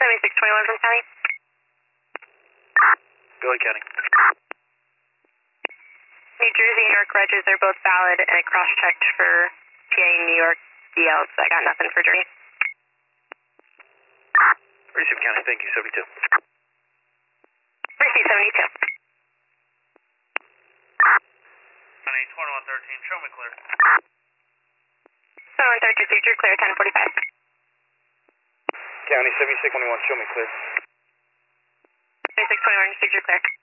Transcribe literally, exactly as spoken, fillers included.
seventy-six twenty-one from County. Go ahead, County. New Jersey and New York regs are both valid, and I cross-checked for P A and New York D Ls, so I got nothing for Jersey. Receive County, thank you, seventy-two. Receive seventy-two. County, twenty-one thirteen, show me clear. twenty-one thirteen, future clear, ten forty-five. County, seventy-six twenty-one, show me clear. seventy-six twenty-one, future clear.